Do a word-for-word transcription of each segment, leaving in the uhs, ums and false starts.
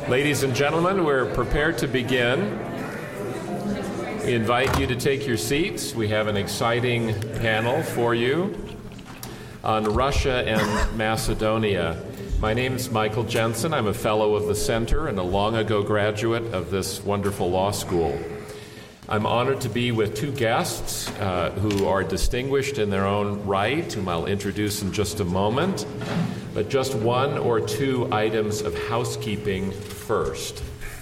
Ladies and gentlemen, we're prepared to begin. We invite you to take your seats. We have an exciting panel for you on Russia and Macedonia. My name is Michael Jensen. I'm a fellow of the Center and a long ago graduate of this wonderful law school. I'm honored to be with two guests uh, who are distinguished in their own right, whom I'll introduce in just a moment. But just one or two items of housekeeping first.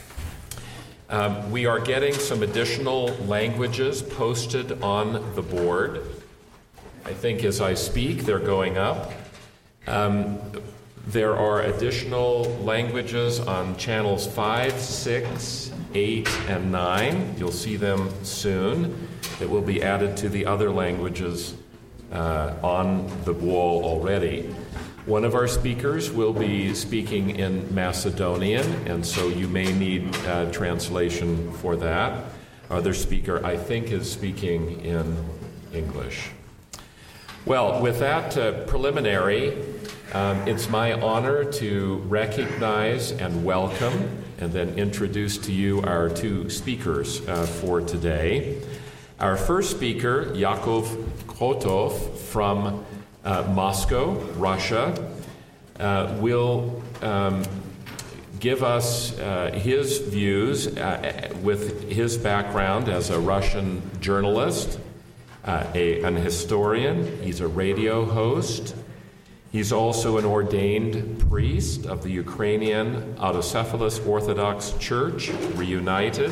Um, we are getting some additional languages posted on the board. I think as I speak, they're going up. Um, there are additional languages on channels five, six, eight, and nine. You'll see them soon. It will be added to the other languages uh, on the wall already. One of our speakers will be speaking in Macedonian, and so you may need uh, translation for that. Other speaker, I think, is speaking in English. Well, with that uh, preliminary, um, it's my honor to recognize and welcome and then introduce to you our two speakers uh, for today. Our first speaker, Yakov Krotov from Uh, Moscow, Russia, uh, will um, give us uh, his views uh, with his background as a Russian journalist, uh, a, an historian. He's a radio host. He's also an ordained priest of the Ukrainian Autocephalous Orthodox Church, Reunited.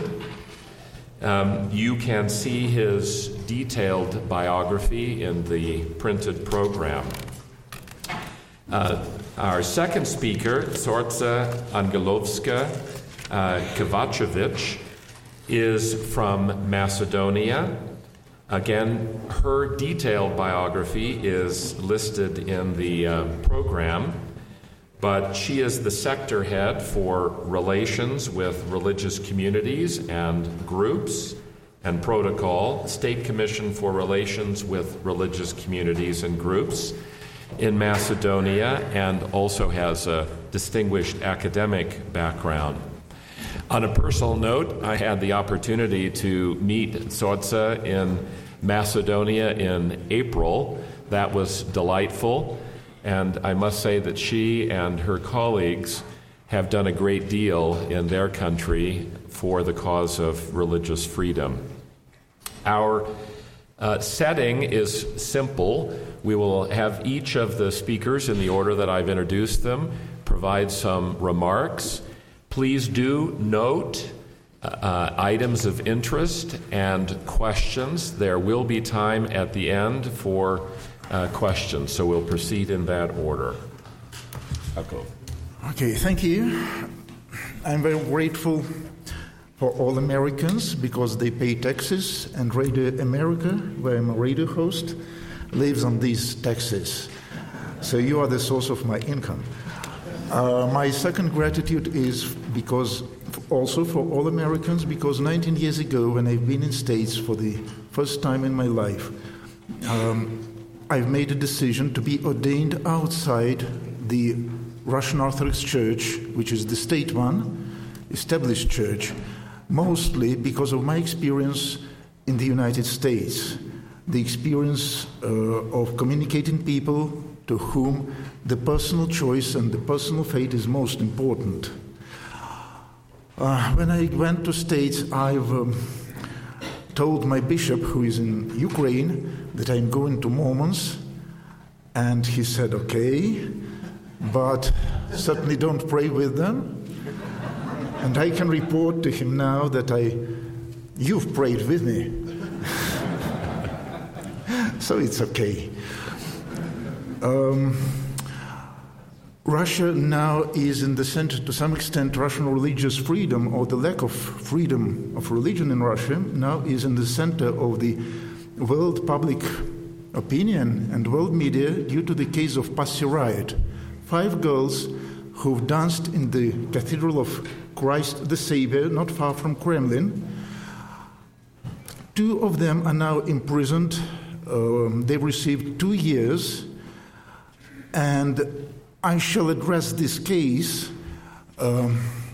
Um, you can see his detailed biography in the printed program. Uh, our second speaker, Zorza Angelovska uh, Kovacevic, is from Macedonia. Again, her detailed biography is listed in the uh, program. But she is the sector head for relations with religious communities and groups and protocol, State Commission for Relations with Religious Communities and Groups in Macedonia, and also has a distinguished academic background. On a personal note, I had the opportunity to meet Zorza in Macedonia in April. That was delightful. And I must say that she and her colleagues have done a great deal in their country for the cause of religious freedom. Our uh, setting is simple. We will have each of the speakers, in the order that I've introduced them, provide some remarks. Please do note uh, items of interest and questions. There will be time at the end for Uh, questions, so we'll proceed in that order. Akov. Okay, thank you. I'm very grateful for all Americans because they pay taxes, and Radio America, where I'm a radio host, lives on these taxes. So you are the source of my income. Uh, my second gratitude is because also for all Americans, because nineteen years ago, when I've been in States for the first time in my life, um, I've made a decision to be ordained outside the Russian Orthodox Church, which is the state one, established church, mostly because of my experience in the United States, the experience uh, of communicating people to whom the personal choice and the personal fate is most important. Uh, when I went to States, I've um, told my bishop, who is in Ukraine, that I'm going to Mormons, and he said, okay, but certainly don't pray with them. And I can report to him now that I, you've prayed with me. So it's okay. Um, Russia now is in the center, to some extent, Russian religious freedom, or the lack of freedom of religion in Russia, now is in the center of the world public opinion and world media due to the case of Pussy Riot. Five girls who've danced in the Cathedral of Christ the Savior, not far from Kremlin. Two of them are now imprisoned. Um, they've received two years. And I shall address this case um,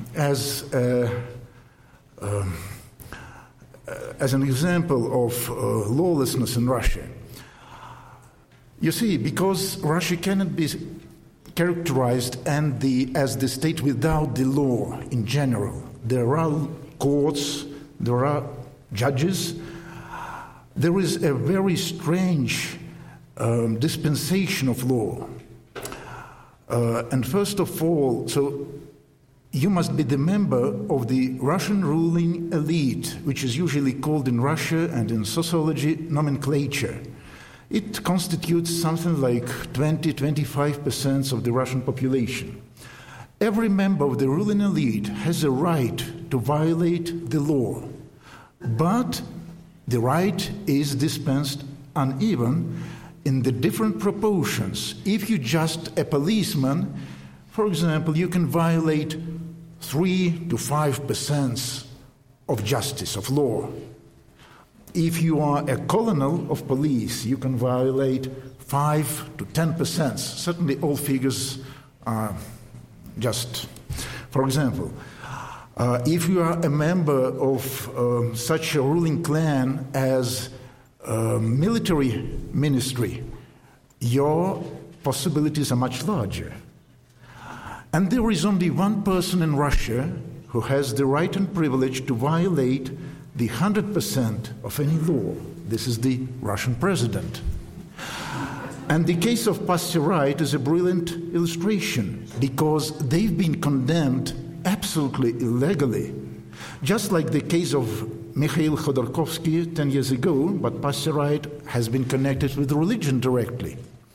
as a, um, as an example of uh, lawlessness in Russia. You see, because Russia cannot be characterized and the, as the state without the law in general. There are courts, there are judges. There is a very strange um, dispensation of law. Uh, and first of all, so you must be the member of the Russian ruling elite, which is usually called in Russia and in sociology nomenclature. It constitutes something like twenty to twenty-five percent of the Russian population. Every member of the ruling elite has a right to violate the law, but the right is dispensed uneven in the different proportions. If you're just a policeman, for example, you can violate three to five percent of justice, of law. If you are a colonel of police, you can violate five to ten percent. Certainly all figures are just, for example, uh, if you are a member of um, such a ruling clan as a military ministry, your possibilities are much larger. And there is only one person in Russia who has the right and privilege to violate the one hundred percent of any law. This is the Russian president. And the case of Passerite is a brilliant illustration because they've been condemned absolutely illegally. Just like the case of Mikhail Khodorkovsky ten years ago, but Passerite has been connected with religion directly.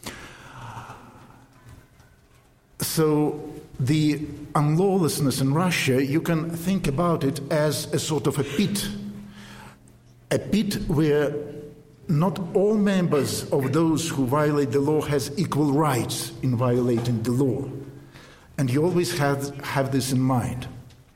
So the unlawlessness in Russia, you can think about it as a sort of a pit. A pit where not all members of those who violate the law has equal rights in violating the law. And you always have, have this in mind.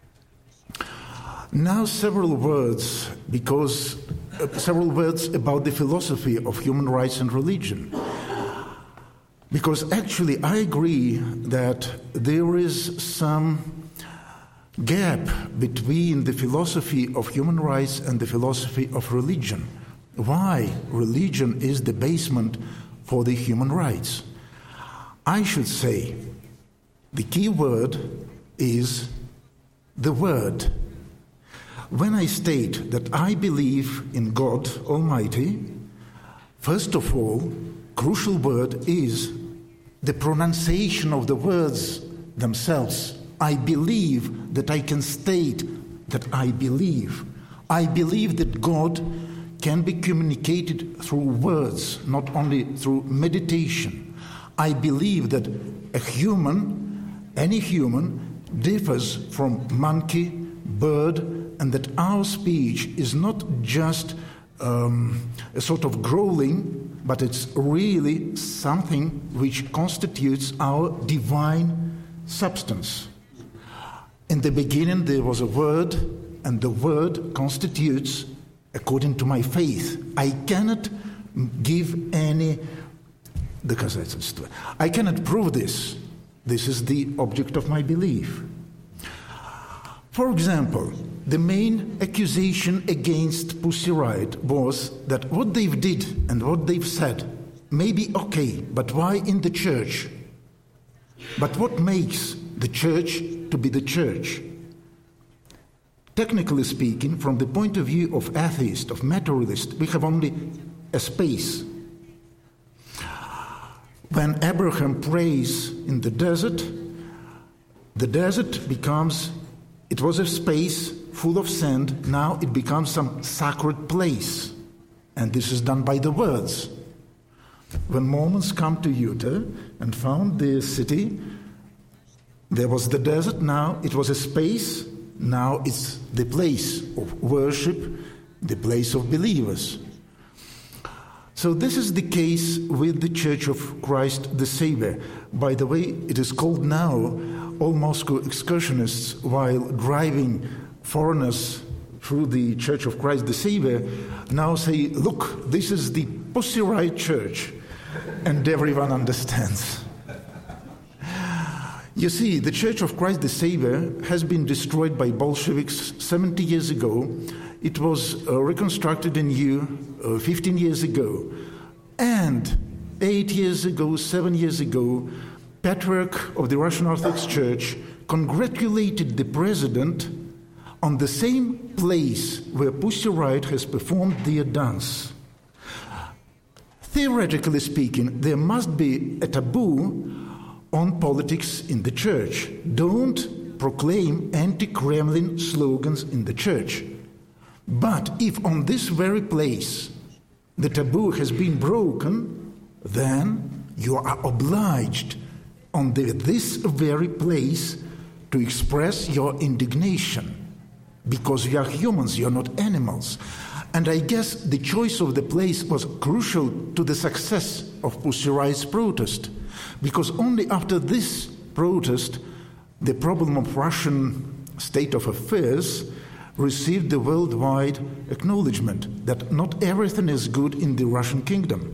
Now several words, because uh, several words about the philosophy of human rights and religion. Because actually I agree that there is some gap between the philosophy of human rights and the philosophy of religion. Why religion is the basement for the human rights? I should say the key word is the word. When I state that I believe in God Almighty, first of all, crucial word is the pronunciation of the words themselves. I believe that I can state that I believe. I believe that God can be communicated through words, not only through meditation. I believe that a human, any human, differs from monkey, bird, and that our speech is not just um, a sort of growling, but it's really something which constitutes our divine substance. In the beginning there was a word, and the word constitutes, according to my faith, I cannot give any, I cannot prove this. This is the object of my belief. For example, the main accusation against Pussy Riot was that what they did and what they've said may be okay, but why in the church? But what makes the church to be the church? Technically speaking, from the point of view of atheist, of materialist, we have only a space. When Abraham prays in the desert, the desert becomes, it was a space full of sand, now it becomes some sacred place. And this is done by the words. When Mormons come to Utah and found the city, there was the desert, now it was a space, now it's the place of worship, the place of believers. So this is the case with the Church of Christ the Savior. By the way, it is called now, all Moscow excursionists, while driving foreigners through the Church of Christ the Savior, now say, look, this is the Pussy Riot Church. And everyone understands. You see, the Church of Christ the Savior has been destroyed by Bolsheviks seventy years ago. It was uh, reconstructed anew uh, fifteen years ago. And eight years ago, seven years ago, Patriarch of the Russian Orthodox Church congratulated the president on the same place where Pussy Riot has performed their dance. Theoretically speaking, there must be a taboo on politics in the church. Don't proclaim anti-Kremlin slogans in the church. But if on this very place the taboo has been broken, then you are obliged on the, this very place to express your indignation, because you are humans, you are not animals. And I guess the choice of the place was crucial to the success of Pussy Riot's protest, because only after this protest the problem of Russian state of affairs received the worldwide acknowledgement that not everything is good in the Russian kingdom.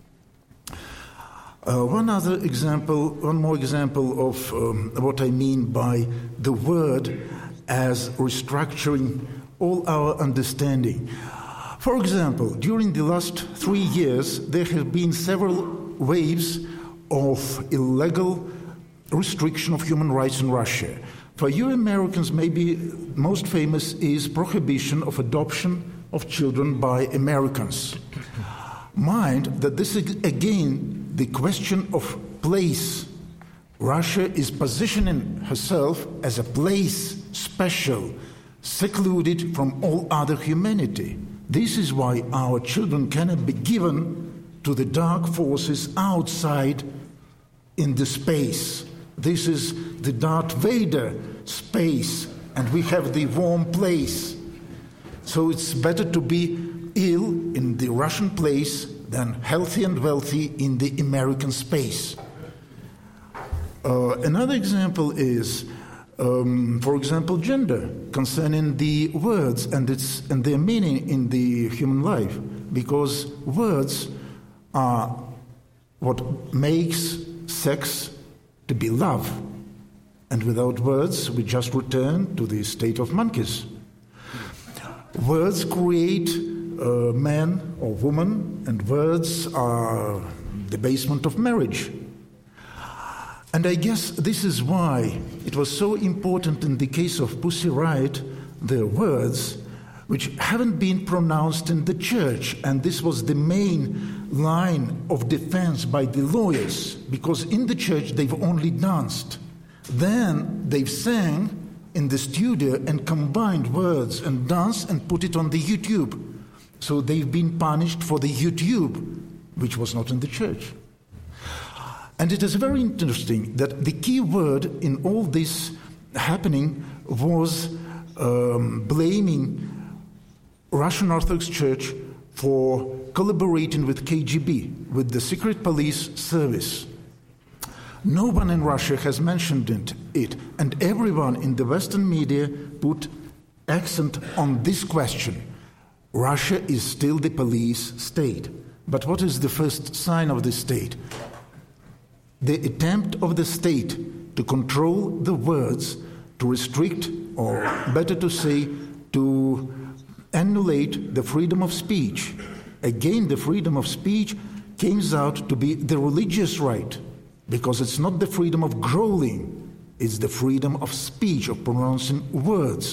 Uh, one other example, one more example of um, what I mean by the word as restructuring all our understanding. For example, during the last three years, there have been several waves of illegal restriction of human rights in Russia. For you Americans, maybe most famous is prohibition of adoption of children by Americans. Mind that this is again the question of place. Russia is positioning herself as a place special, secluded from all other humanity. This is why our children cannot be given to the dark forces outside in the space. This is the Darth Vader space, and we have the warm place. So it's better to be ill in the Russian place than healthy and wealthy in the American space. Uh, another example is, um, for example, gender, concerning the words and its and their meaning in the human life, because words are what makes sex to be love, and without words we just return to the state of monkeys. Words create uh, man or woman, and words are the basement of marriage. And I guess this is why it was so important in the case of Pussy Riot, their words, which haven't been pronounced in the church, and this was the main line of defense by the lawyers, because in the church they've only danced. Then they've sang in the studio and combined words and dance and put it on the YouTube. So they've been punished for the YouTube, which was not in the church. And it is very interesting that the key word in all this happening was um, blaming Russian Orthodox Church for collaborating with K G B, with the secret police service. No one in Russia has mentioned it, and everyone in the Western media put accent on this question. Russia is still the police state. But what is the first sign of the state? The attempt of the state to control the words, to restrict, or better to say, to annulate the freedom of speech. Again, the freedom of speech came out to be the religious right, because it's not the freedom of growling, it's the freedom of speech, of pronouncing words.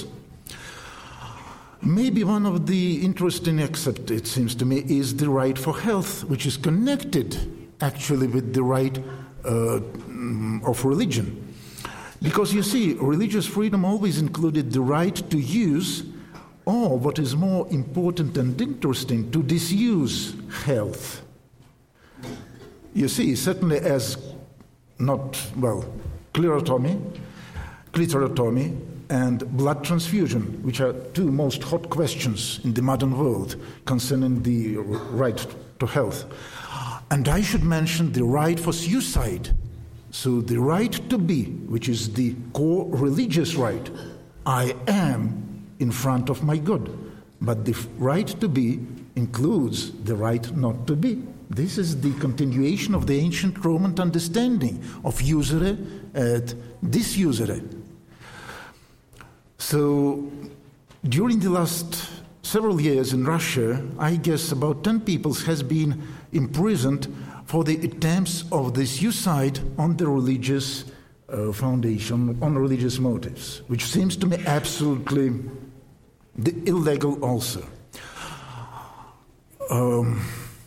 Maybe one of the interesting aspects, it seems to me, is the right for health, which is connected actually with the right uh, of religion. Because you see, religious freedom always included the right to use, or what is more important and interesting, to disuse health. You see, certainly as not, well, clitorotomy, clitorotomy, and blood transfusion, which are two most hot questions in the modern world concerning the right to health. And I should mention the right for suicide. So the right to be, which is the core religious right, I am in front of my God. But the right to be includes the right not to be. This is the continuation of the ancient Roman understanding of usere et disusere. So, during the last several years in Russia, I guess about ten people has been imprisoned for the attempts of the suicide on the religious uh, foundation, on religious motives, which seems to me absolutely illegal also. Um,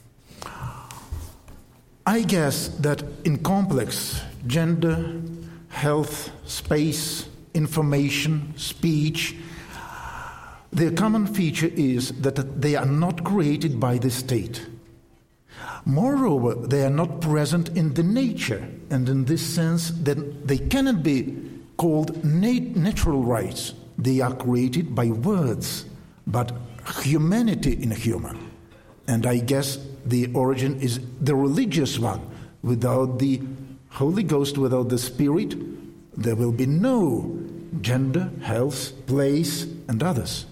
I guess that in complex gender, health, space, information, speech, their common feature is that they are not created by the state. Moreover, they are not present in the nature, and in this sense, then they cannot be called nat- natural rights. They are created by words, but humanity in a human. And I guess the origin is the religious one. Without the Holy Ghost, without the Spirit, there will be no gender, health, place, and others.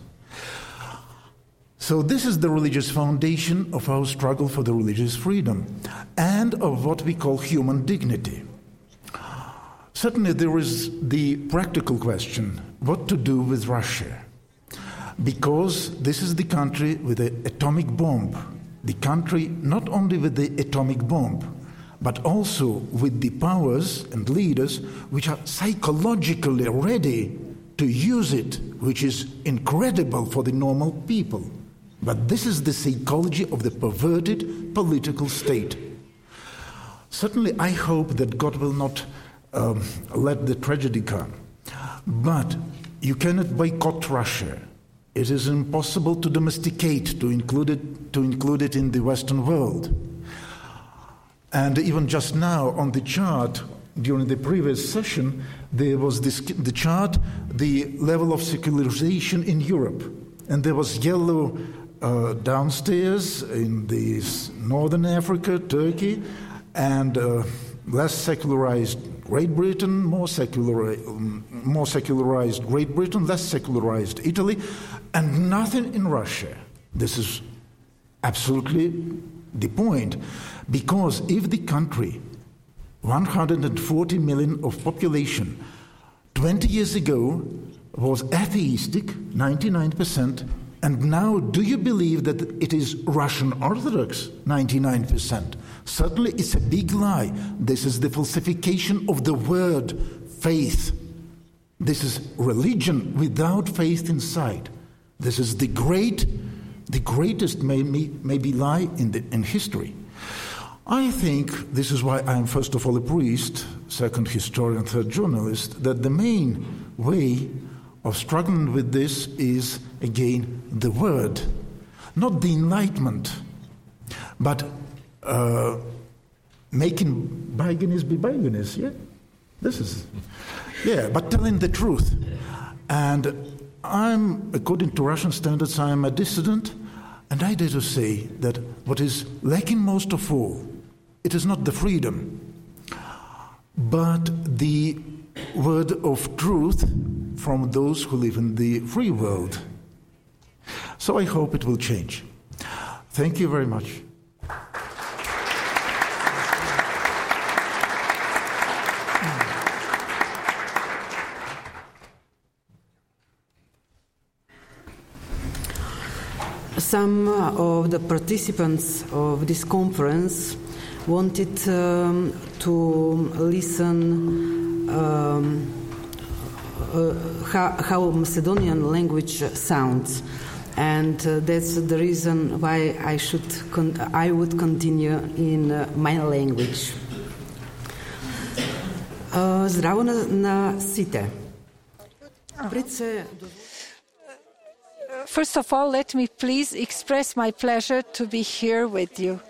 So this is the religious foundation of our struggle for the religious freedom and of what we call human dignity. Certainly there is the practical question, what to do with Russia? Because this is the country with the atomic bomb, the country not only with the atomic bomb, but also with the powers and leaders which are psychologically ready to use it, which is incredible for the normal people. But this is the psychology of the perverted political state. Certainly I hope that God will not um, let the tragedy come. But you cannot boycott Russia. It is impossible to domesticate, to include it, to include it in the Western world. And even just now on the chart, during the previous session, there was this, the chart, the level of secularization in Europe. And there was yellow uh, downstairs in the northern Africa, Turkey, and uh, less secularized Great Britain, more secular, um, more secularized Great Britain, less secularized Italy, and nothing in Russia. This is absolutely the point, because if the country, one hundred forty million of population, twenty years ago was atheistic, ninety-nine percent, and now do you believe that it is Russian Orthodox, ninety-nine percent? Certainly it's a big lie. This is the falsification of the word faith. This is religion without faith inside. This is the great, the greatest maybe, maybe lie in, the, in history. I think this is why I am first of all a priest, second historian, third journalist, that the main way of struggling with this is, again, the word. Not the enlightenment, but uh, making bygones be bygones, yeah? This is, yeah, but telling the truth. And I'm, according to Russian standards, I am a dissident, and I dare to say that what is lacking most of all, it is not the freedom, but the word of truth from those who live in the free world. So I hope it will change. Thank you very much. Some of the participants of this conference wanted um, to listen um, uh, how, how Macedonian language sounds, and uh, that's the reason why I should con- I would continue in uh, my language. Uh, Zdravo na, na site. First of all, let me please express my pleasure to be here with you.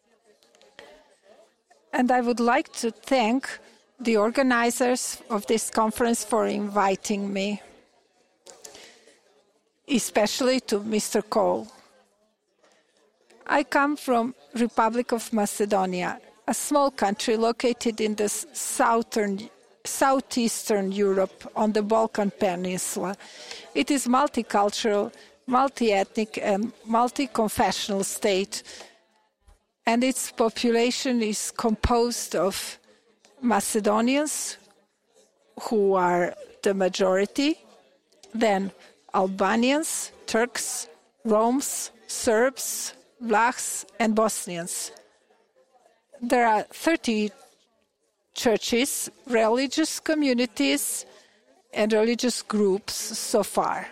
And I would like to thank the organizers of this conference for inviting me, especially to Mister Cole. I come from Republic of Macedonia, a small country located in the southern, southeastern Europe on the Balkan Peninsula. It is multicultural, multi-ethnic and multi-confessional state and its population is composed of Macedonians, who are the majority, then Albanians, Turks, Romes, Serbs, Vlachs, and Bosnians. There are thirty churches, religious communities, and religious groups so far.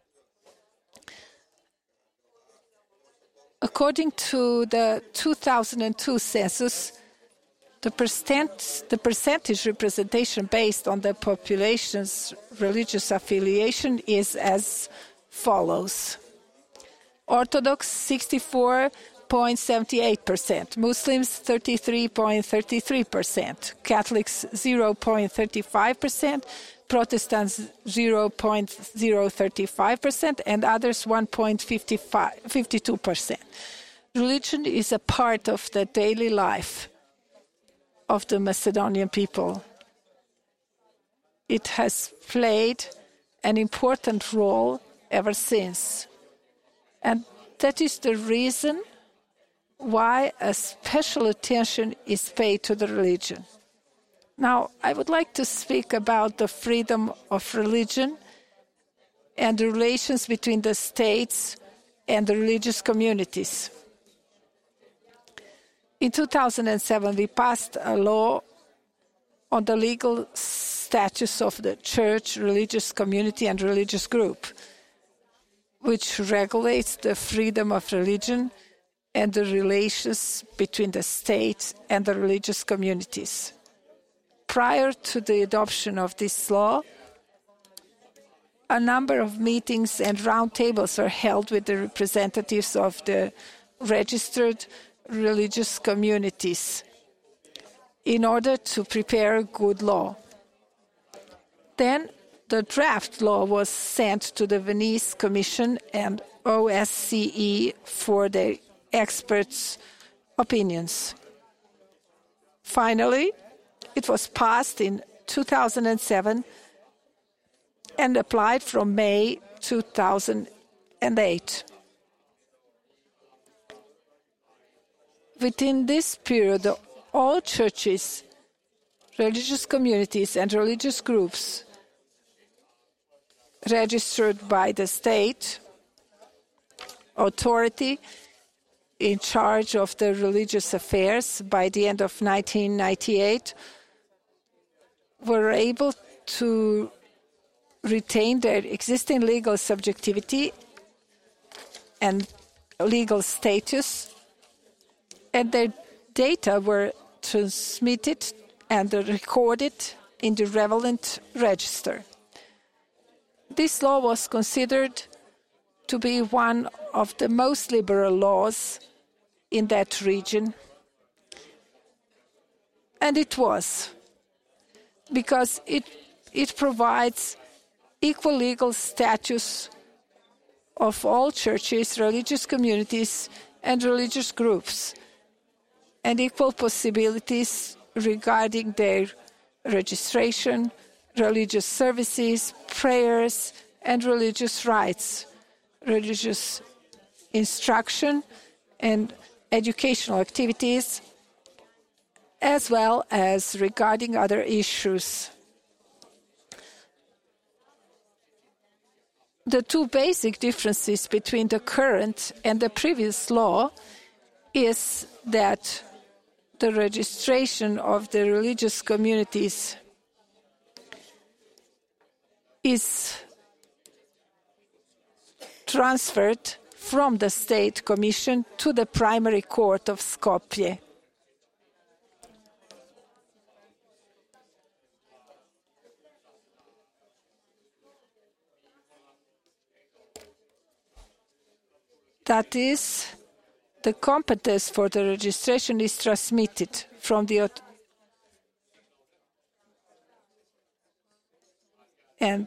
According to the two thousand two census, the, percent, the percentage representation based on the population's religious affiliation is as follows. Orthodox sixty-four point seven eight percent, Muslims thirty-three point three three percent, Catholics zero point three five percent, Protestants zero point zero three five percent, and others one point five two percent. Religion is a part of the daily life of the Macedonian people. It has played an important role ever since. And that is the reason why a special attention is paid to the religion. Now, I would like to speak about the freedom of religion and the relations between the states and the religious communities. In two thousand seven, we passed a law on the legal status of the church, religious community, and religious group, which regulates the freedom of religion and the relations between the state and the religious communities. Prior to the adoption of this law, a number of meetings and roundtables are held with the representatives of the registered religious communities in order to prepare a good law. Then the draft law was sent to the Venice Commission and O S C E for their experts' opinions. Finally, it was passed in two thousand seven and applied from May two thousand eight. Within this period, all churches, religious communities, and religious groups registered by the state authority in charge of the religious affairs by the end of nineteen ninety-eight were able to retain their existing legal subjectivity and legal status, and their data were transmitted and recorded in the relevant register. This law was considered to be one of the most liberal laws in that region. And it was, because it, it provides equal legal status of all churches, religious communities, and religious groups, and equal possibilities regarding their registration, religious services, prayers, and religious rights, religious instruction, and educational activities, as well as regarding other issues. The two basic differences between the current and the previous law is that the registration of the religious communities is transferred from the State Commission to the Primary Court of Skopje. That is, the competence for the registration is transmitted from the and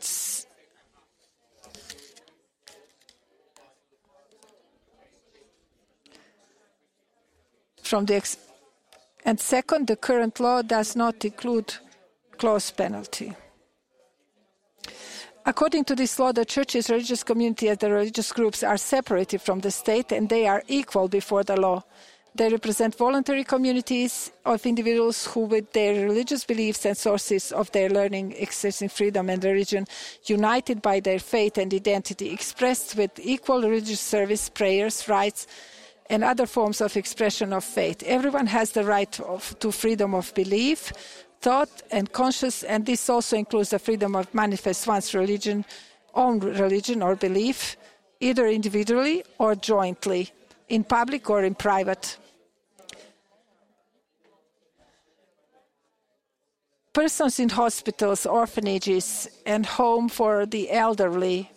from the ex and second, the current law does not include close penalty. According to this law, the churches, religious community, and the religious groups are separated from the state, and they are equal before the law. They represent voluntary communities of individuals who, with their religious beliefs and sources of their learning, exercising freedom and religion, united by their faith and identity, expressed with equal religious service, prayers, rites, and other forms of expression of faith. Everyone has the right of, to freedom of belief, thought, and conscience, and this also includes the freedom of manifest one's religion, own religion or belief, either individually or jointly, in public or in private. Persons in hospitals, orphanages, and home for the elderly,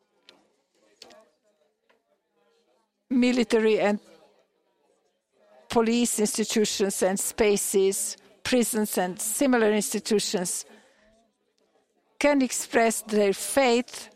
military and police institutions and spaces, prisons and similar institutions can express their faith,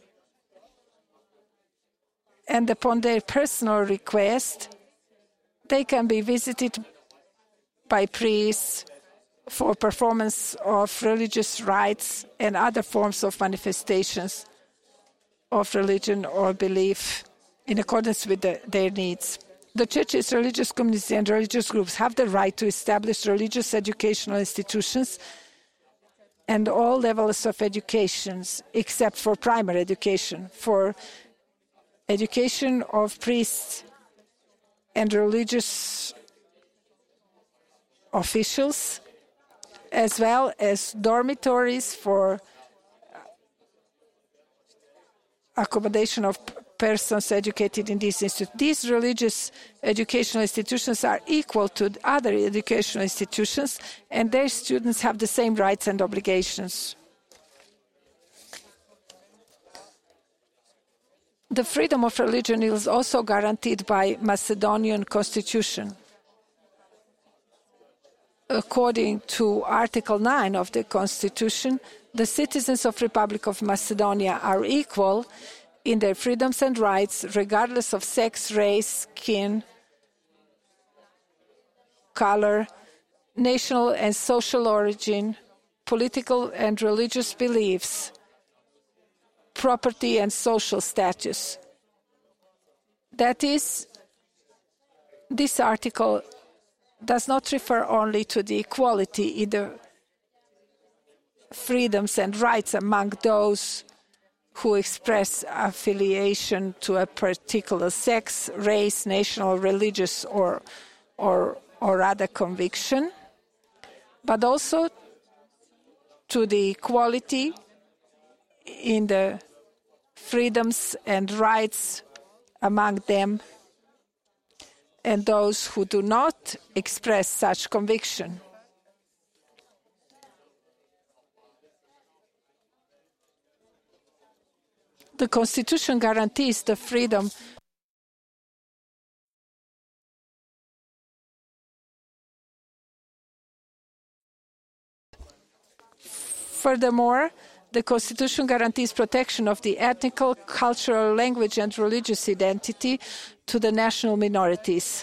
and upon their personal request, they can be visited by priests for performance of religious rites and other forms of manifestations of religion or belief in accordance with the, their needs. The churches, religious communities, and religious groups have the right to establish religious educational institutions and all levels of educations, except for primary education, for education of priests and religious officials, as well as dormitories for accommodation of persons educated in these institutions. These religious educational institutions are equal to other educational institutions, and their students have the same rights and obligations. The freedom of religion is also guaranteed by Macedonian Constitution. According to Article nine of the Constitution, the citizens of Republic of Macedonia are equal in their freedoms and rights, regardless of sex, race, skin, color, national and social origin, political and religious beliefs, property and social status. That is, this article does not refer only to the equality in the freedoms and rights among those who express affiliation to a particular sex, race, national, religious, or, or, or other conviction, but also to the equality in the freedoms and rights among them and those who do not express such conviction. The Constitution guarantees the freedom Furthermore, the Constitution guarantees protection of the ethnic, cultural, language, and religious identity to the national minorities.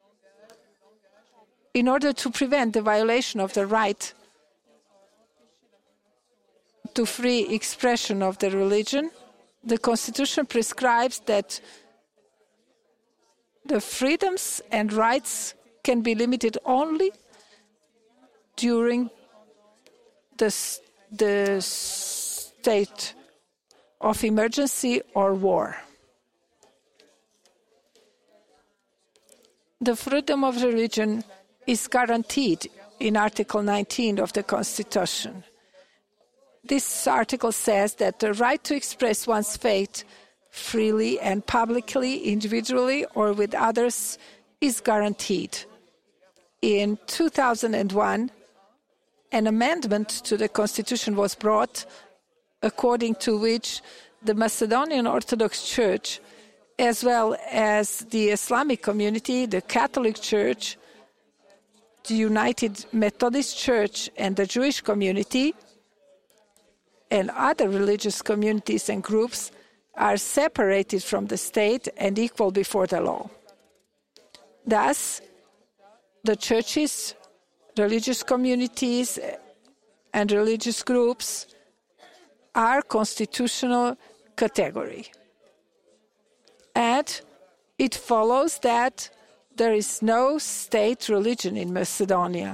In order to prevent the violation of the right to free expression of the religion, the Constitution prescribes that the freedoms and rights can be limited only during the, the state of emergency or war. The freedom of religion is guaranteed in Article nineteen of the Constitution. This article says that the right to express one's faith freely and publicly, individually, or with others is guaranteed. In two thousand one, an amendment to the Constitution was brought, according to which the Macedonian Orthodox Church, as well as the Islamic community, the Catholic Church, the United Methodist Church, and the Jewish community, and other religious communities and groups are separated from the state and equal before the law. Thus, the churches, religious communities, and religious groups are constitutional category. And it follows that there is no state religion in Macedonia.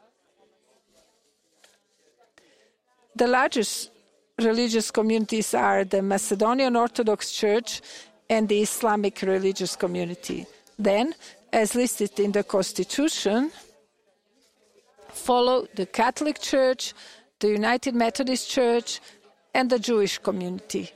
The largest religious communities are the Macedonian Orthodox Church and the Islamic religious community. Then, as listed in the Constitution, follow the Catholic Church, the United Methodist Church, and the Jewish community.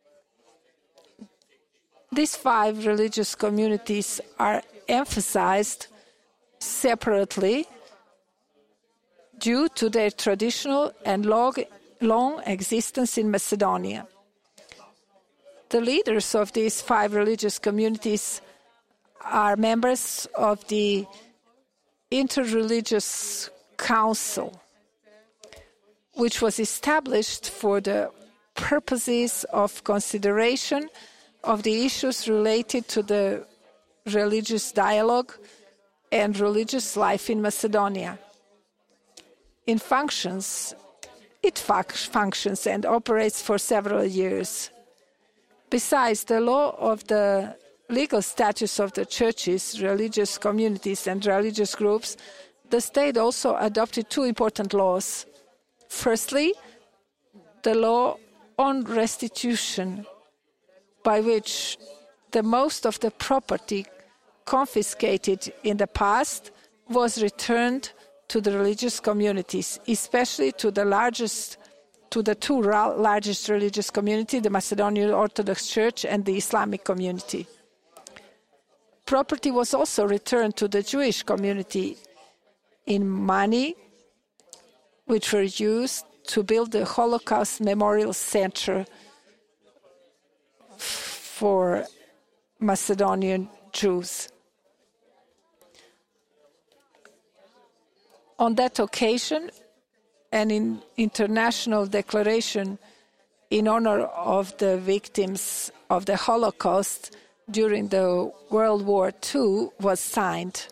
These five religious communities are emphasized separately due to their traditional and long, long existence in Macedonia. The leaders of these five religious communities are members of the Interreligious Council, which was established for the purposes of consideration of the issues related to the religious dialogue and religious life in Macedonia. In functions, it functions and operates for several years. Besides the law of the legal status of the churches, religious communities, and religious groups, the state also adopted two important laws. Firstly, the law on restitution, by which the most of the property confiscated in the past was returned to the religious communities, especially to the largest, to the two largest religious communities, the Macedonian Orthodox Church and the Islamic community. Property was also returned to the Jewish community in money, which were used to build the Holocaust Memorial Center for Macedonian Jews. On that occasion, and in international declaration in honor of the victims of the Holocaust during the World War Two was signed.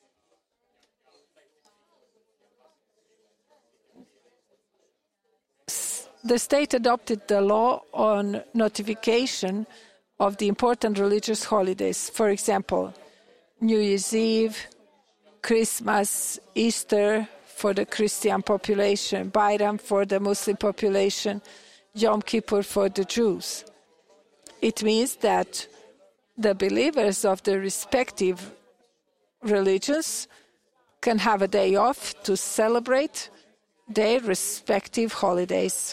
The state adopted the law on notification of the important religious holidays. For example, New Year's Eve, Christmas, Easter for the Christian population, Bayram for the Muslim population, Yom Kippur for the Jews. It means that the believers of the respective religions can have a day off to celebrate their respective holidays.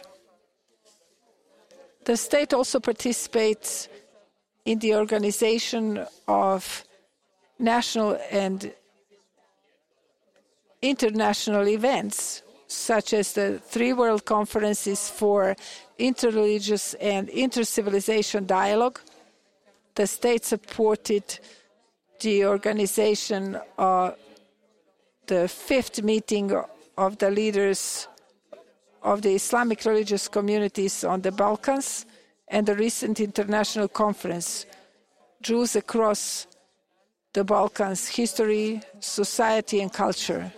The state also participates in the organization of national and international events, such as the three World Conferences for Interreligious and Intercivilization Dialogue. The state supported the organization of the fifth meeting of the leaders of the Islamic religious communities on the Balkans and the recent international conference, Jews Across the Balkans, History, Society and Culture.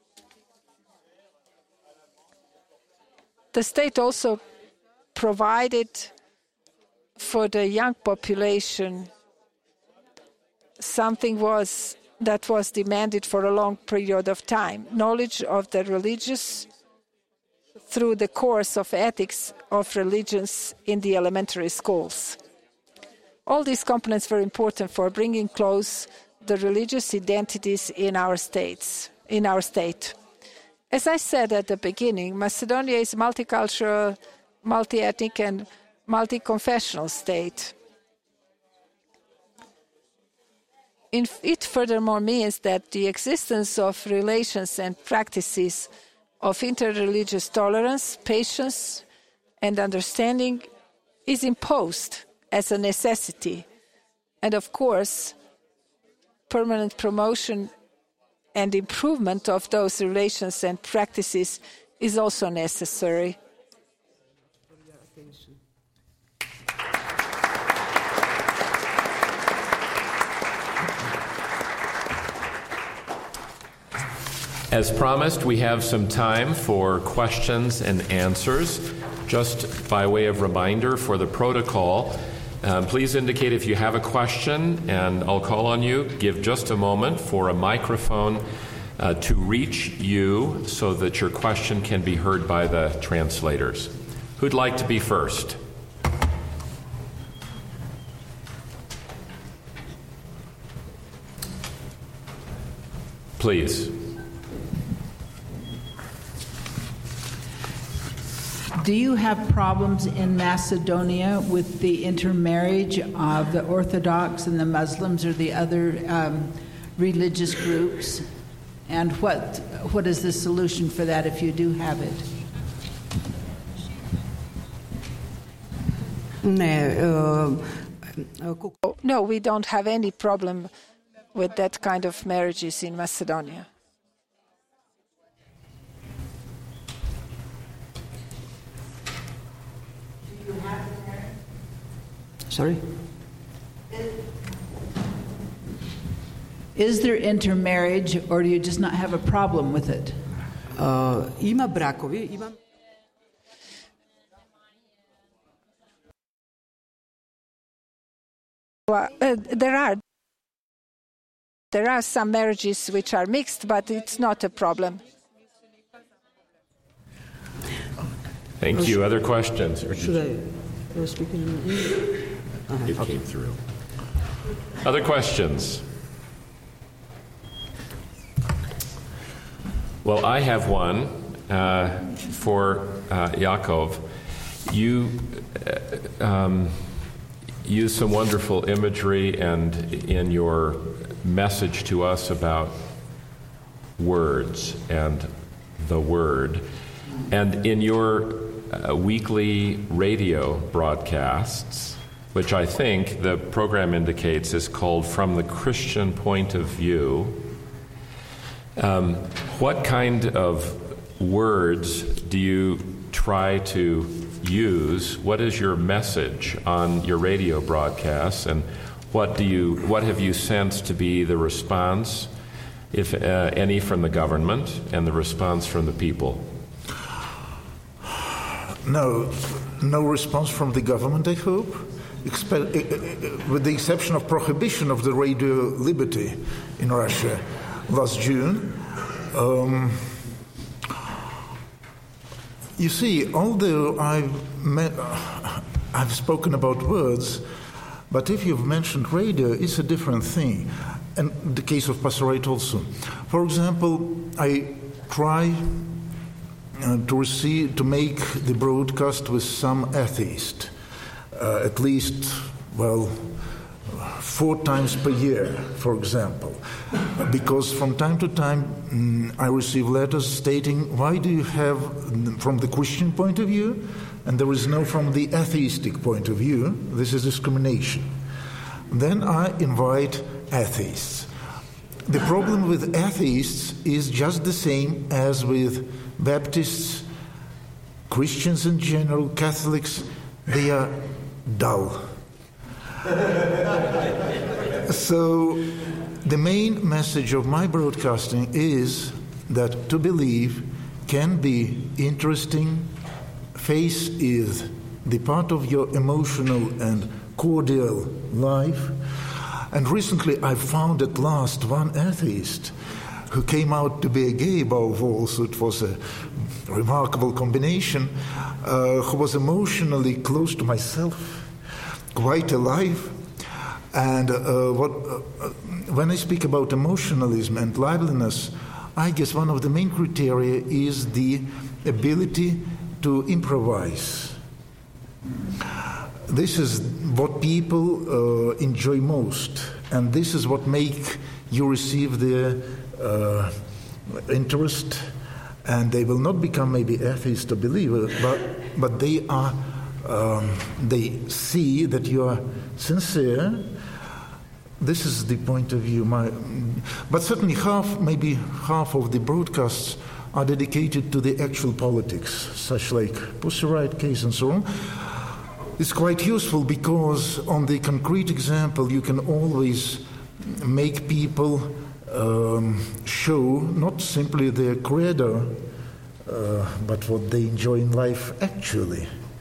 The state also provided for the young population something was that was demanded for a long period of time, knowledge of the religious through the course of ethics of religions in the elementary schools. All these components were important for bringing close the religious identities in our states, in our state. As I said at the beginning, Macedonia is a multicultural, multi-ethnic, and multi-confessional state. It furthermore means that the existence of relations and practices of interreligious tolerance, patience, and understanding is imposed as a necessity. And of course, permanent promotion and improvement of those relations and practices is also necessary. As promised, we have some time for questions and answers. Just by way of reminder for the protocol, Um, please indicate if you have a question, and I'll call on you. Give just a moment for a microphone uh, to reach you so that your question can be heard by the translators. Who'd like to be first? Please. Do you have problems in Macedonia with the intermarriage of the Orthodox and the Muslims or the other um, religious groups? And what what is the solution for that if you do have it? No, we don't have any problem with that kind of marriages in Macedonia. Sorry? Is there intermarriage, or do you just not have a problem with it? Uh, ima brakovi, ima... Well, uh, there are there are some marriages which are mixed, but it's not a problem. Thank you. Other questions? Should I uh, speak in English? Uh-huh. It came through. Other questions? Well, I have one uh, for uh, Yaakov. You uh, um, use some wonderful imagery and in your message to us about words and the word. And in your uh, weekly radio broadcasts, which I think the program indicates is called From the Christian Point of View, um, what kind of words do you try to use? What is your message on your radio broadcasts, and what do you what have you sensed to be the response, if uh, any, from the government and the response from the people? No, no response from the government, I hope, Expe- with the exception of prohibition of the Radio Liberty in Russia last June. Um, you see, although I've, met, I've spoken about words, but if you've mentioned radio, it's a different thing. And the case of pastorate also. For example, I try uh, to receive, to make the broadcast with some atheist, uh, at least, well, four times per year, for example, because from time to time mm, I receive letters stating, why do you have from the Christian point of view, and there is no from the atheistic point of view? This is discrimination. Then I invite atheists. The problem with atheists is just the same as with Baptists, Christians in general, Catholics. They are dull. So the main message of my broadcasting is that to believe can be interesting. Faith is the part of your emotional and cordial life. And recently I found at last one atheist who came out to be a gay above all, so it was a remarkable combination, uh, who was emotionally close to myself, quite alive. And uh, what, uh, when I speak about emotionalism and liveliness, I guess one of the main criteria is the ability to improvise. This is what people uh, enjoy most, and this is what make you receive their uh, interest, and they will not become maybe atheist or believer, but but they are um, they see that you are sincere. This is the point of view. My, but certainly half, maybe half of the broadcasts are dedicated to the actual politics, such like Pussy Riot case and so on. It's quite useful because on the concrete example you can always make people um, show not simply their credo, uh, but what they enjoy in life actually.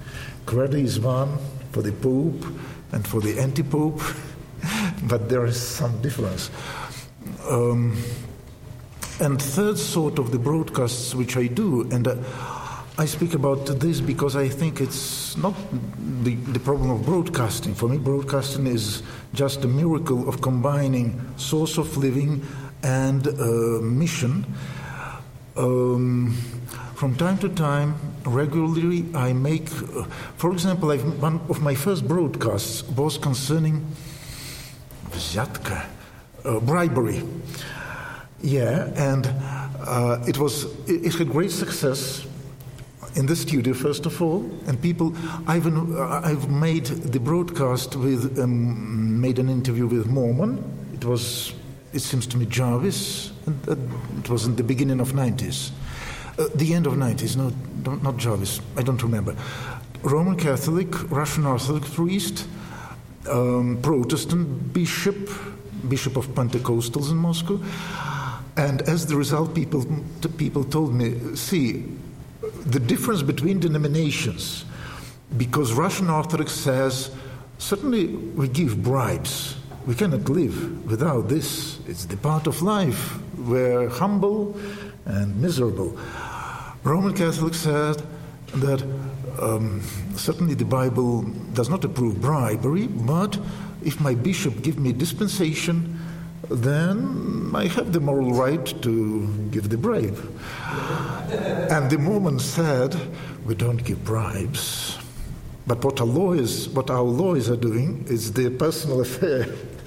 credit is one for the Pope and for the anti-Pope, but there is some difference. Um, and third sort of the broadcasts which I do, and uh, I speak about this because I think it's not the, the problem of broadcasting. For me, broadcasting is just a miracle of combining source of living and uh, mission. Um, from time to time, regularly, I make, uh, for example, I've, one of my first broadcasts was concerning взятка, uh, bribery. Yeah, and uh, it was it, it had great success in the studio, first of all, and people. I've I've made the broadcast with um, made an interview with Mormon. It was, it seems to me, Jarvis. And, uh, it was in the beginning of nineties, uh, the end of nineties. No, not Jarvis. I don't remember. Roman Catholic, Russian Orthodox priest, um, Protestant bishop, bishop of Pentecostals in Moscow, and as the result, people people told me, see, the difference between denominations, because Russian Orthodox says, certainly we give bribes. We cannot live without this. It's the part of life. We're humble and miserable. Roman Catholic said that um, certainly the Bible does not approve bribery, but if my bishop gives me dispensation, then I have the moral right to give the bribe. And the Mormon said, we don't give bribes. But what our lawyers, what our lawyers are doing is their personal affair.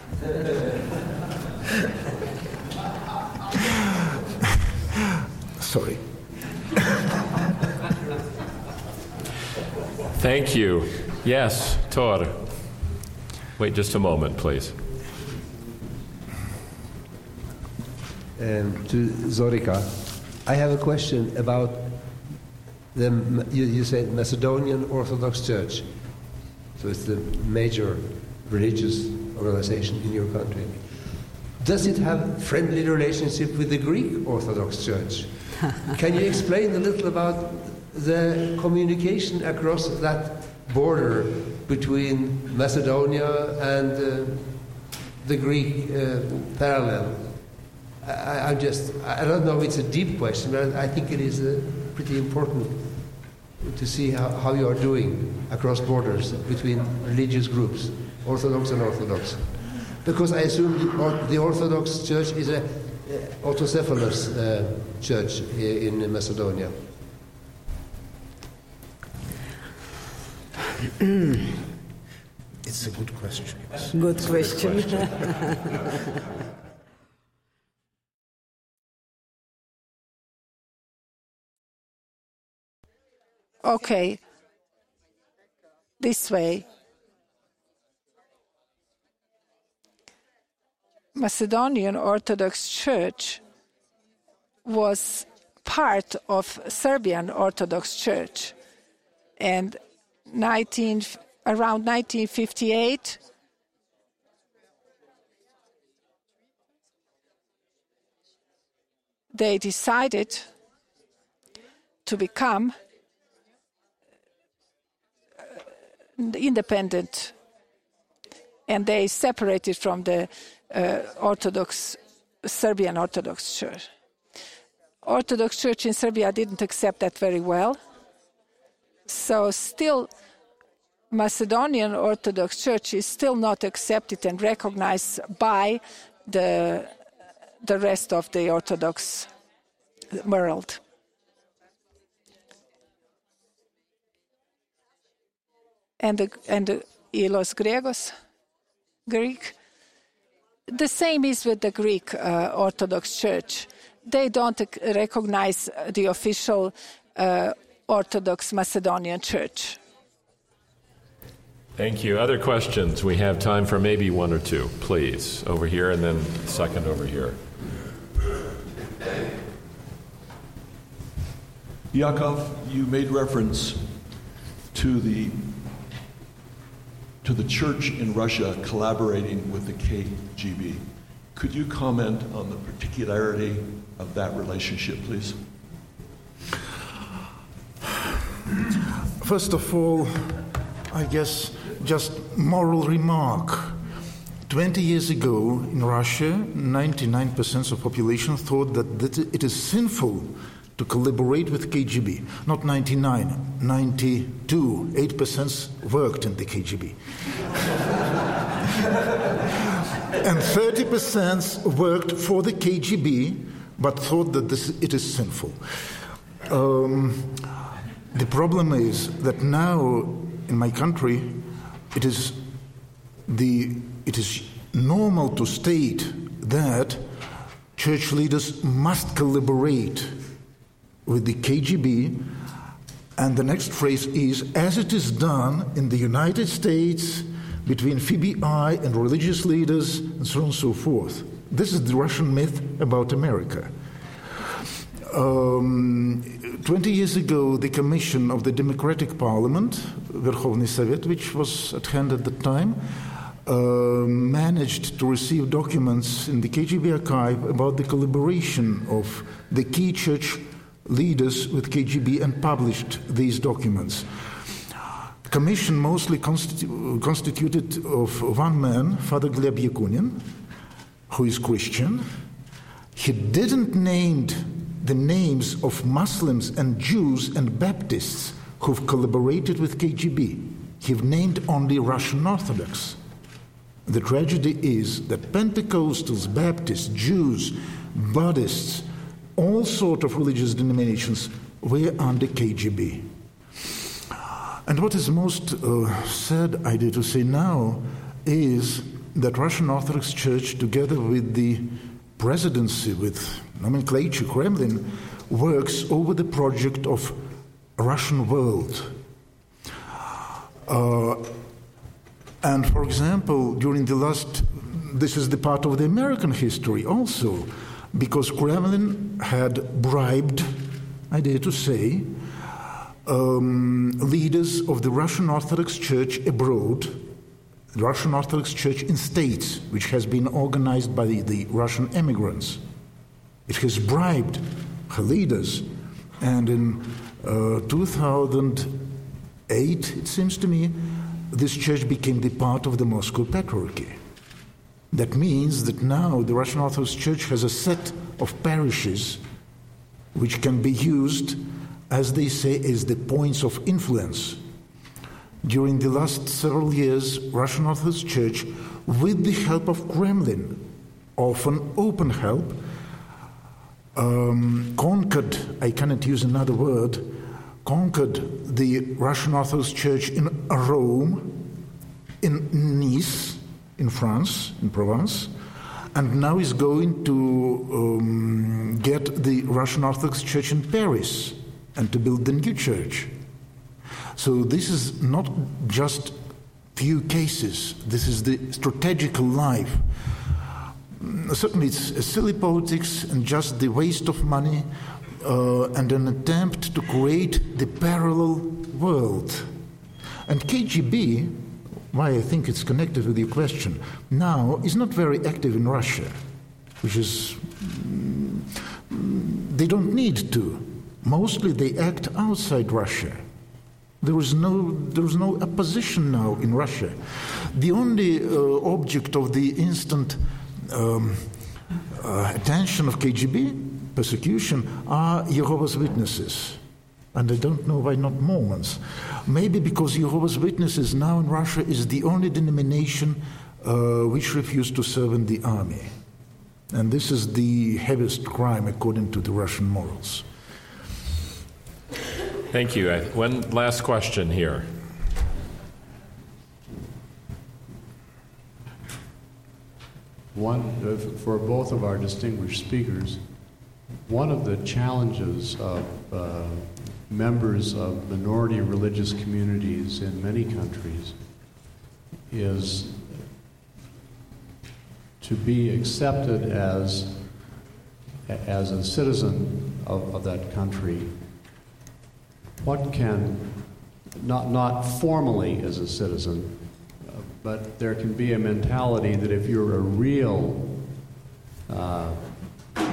Sorry. Thank you. Yes, Tor. Wait just a moment, please. Um, to Zorica, I have a question about the, you, you say Macedonian Orthodox Church. So it's the major religious organization in your country. Does it have friendly relationship with the Greek Orthodox Church? Can you explain a little about the communication across that border between Macedonia and uh, the Greek uh, parallel? I, I just, I don't know if it's a deep question, but I think it is uh, pretty important to see how, how you are doing across borders between religious groups, Orthodox and Orthodox. Because I assume the, the Orthodox Church is a uh, autocephalous uh, church in Macedonia. It's a good question. Good question. Okay, this way. Macedonian Orthodox Church was part of Serbian Orthodox Church, and nineteen, around nineteen fifty-eight, they decided to become independent, and they separated from the uh, Orthodox Serbian Orthodox Church. Orthodox Church in Serbia didn't accept that very well, so still Macedonian Orthodox Church is still not accepted and recognized by the the rest of the Orthodox world. And the, and the Ilos Gregos, Greek. The same is with the Greek uh, Orthodox Church. They don't recognize the official uh, Orthodox Macedonian Church. Thank you. Other questions? We have time for maybe one or two. Please, over here, and then second over here. Yakov, you made reference to the to the church in Russia collaborating with the K G B. Could you comment on the particularity of that relationship, please? First of all, I guess, just moral remark. Twenty years ago in Russia, ninety-nine percent of the population thought that, that it is sinful to collaborate with K G B. Not ninety-nine, ninety-two, eight percent worked in the K G B. And thirty percent worked for the K G B, but thought that this, it is sinful. Um, the problem is that now in my country, it is the it is normal to state that church leaders must collaborate with the K G B, and the next phrase is, as it is done in the United States between F B I and religious leaders, and so on and so forth. This is the Russian myth about America. Um, Twenty years ago, the Commission of the Democratic Parliament, Verkhovny Sovet, which was at hand at the time, uh, managed to receive documents in the K G B archive about the collaboration of the key church leaders with K G B and published these documents. The commission mostly constitu- constituted of one man, Father Gleb Yakunin, who is Christian. He didn't name the names of Muslims and Jews and Baptists who've collaborated with K G B. He've named only Russian Orthodox. The tragedy is that Pentecostals, Baptists, Jews, Buddhists, all sorts of religious denominations were under K G B. And what is most uh, sad, I dare to say now, is that Russian Orthodox Church, together with the presidency, with nomenclature, Kremlin, works over the project of Russian world. Uh, and for example, during the last, this is the part of the American history also, because Kremlin had bribed, I dare to say, um, leaders of the Russian Orthodox Church abroad, the Russian Orthodox Church in states, which has been organized by the, the Russian immigrants. It has bribed her leaders, and in uh, two thousand eight, it seems to me, this church became the part of the Moscow Patriarchy. That means that now the Russian Orthodox Church has a set of parishes which can be used, as they say, as the points of influence. During the last several years, Russian Orthodox Church, with the help of Kremlin, often open help, um, conquered, I cannot use another word, conquered the Russian Orthodox Church in Rome, in Nice, in France, in Provence, and now is going to um, get the Russian Orthodox Church in Paris and to build the new church. So this is not just few cases. This is the strategical life. Certainly it's silly politics and just the waste of money uh, and an attempt to create the parallel world. And K G B, why I think it's connected with your question, now is not very active in Russia, which is, they don't need to. Mostly they act outside Russia. There is no, there is no opposition now in Russia. The only uh, object of the instant um, uh, attention of K G B, persecution, are Jehovah's Witnesses. And I don't know why not Mormons. Maybe because Jehovah's Witnesses now in Russia is the only denomination uh, which refused to serve in the army. And this is the heaviest crime according to the Russian morals. Thank you. One last question here. One, uh, for both of our distinguished speakers, one of the challenges of uh, members of minority religious communities in many countries is to be accepted as, as a citizen of, of that country. What can, not, not formally as a citizen, uh, but there can be a mentality that if you're a real uh,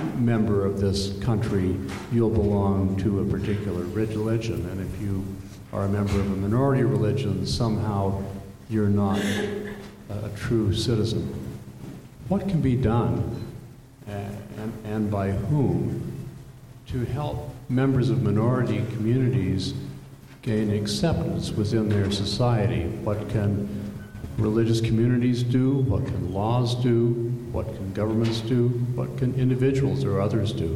member of this country, you'll belong to a particular religion. And if you are a member of a minority religion, somehow you're not a, a true citizen. What can be done, and, and, and by whom, to help members of minority communities gain acceptance within their society? What can religious communities do? What can laws do? What can governments do? What can individuals or others do?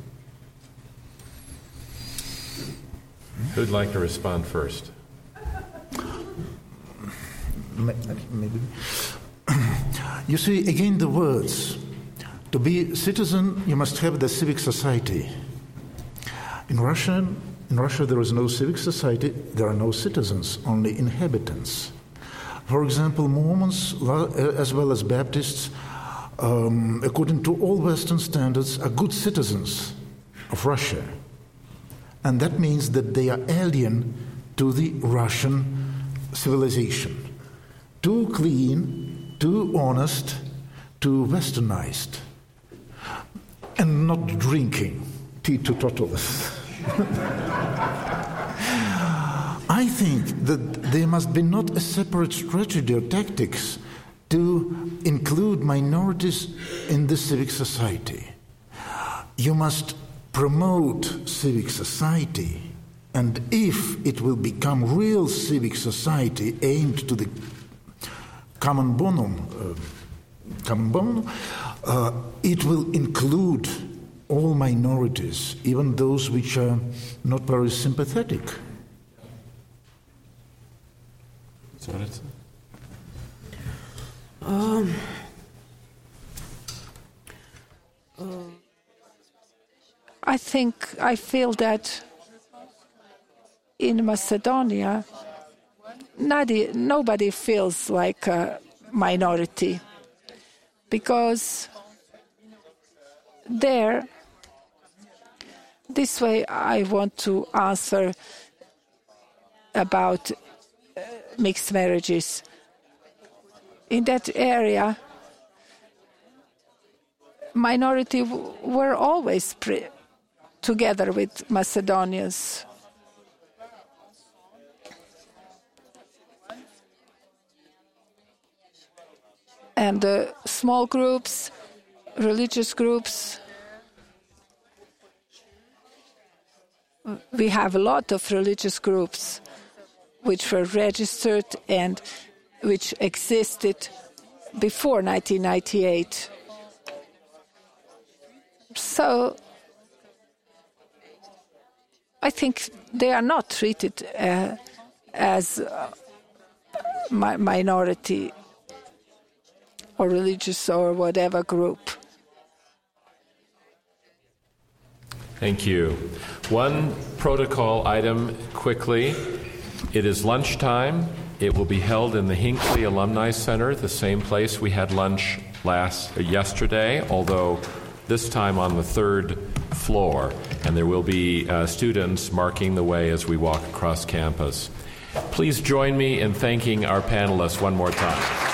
Who'd like to respond first? Maybe. You see, again, the words. To be citizen, you must have the civic society. In Russia, in Russia, there is no civic society. There are no citizens, only inhabitants. For example, Mormons, as well as Baptists, um, according to all Western standards, are good citizens of Russia. And that means that they are alien to the Russian civilization. Too clean, too honest, too westernized, and not drinking teetotalers. I think that there must be not a separate strategy or tactics to include minorities in the civic society. You must promote civic society, and if it will become real civic society aimed to the common bonum, uh, common bonum, uh, it will include all minorities, even those which are not very sympathetic. Um, uh, I think, I feel that in Macedonia, nobody, nobody feels like a minority, because there, this way I want to answer about uh, mixed marriages. In that area, minority w- were always pre- together with Macedonians. And uh, small groups, religious groups. We have a lot of religious groups which were registered and which existed before nineteen ninety-eight. So I think they are not treated uh, as uh, mi- minority or religious or whatever group. Thank you. One protocol item quickly. It is lunchtime. It will be held in the Hinckley Alumni Center, the same place we had lunch last uh, yesterday, although this time on the third floor. And there will be uh, students marking the way as we walk across campus. Please join me in thanking our panelists one more time.